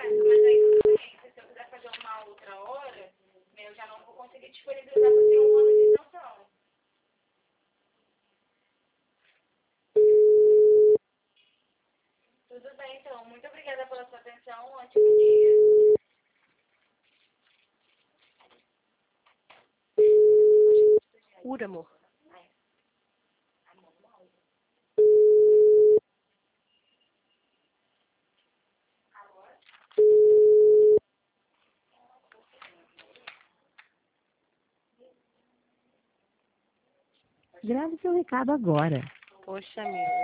mas aí tudo bem. Se eu quiser fazer uma outra hora, eu já não vou conseguir disponibilizar para ter um ano de isenção. Tudo bem, então. Muito obrigada pela sua atenção. Um ótimo dia. Uramo. Grave seu recado agora. Poxa, meu.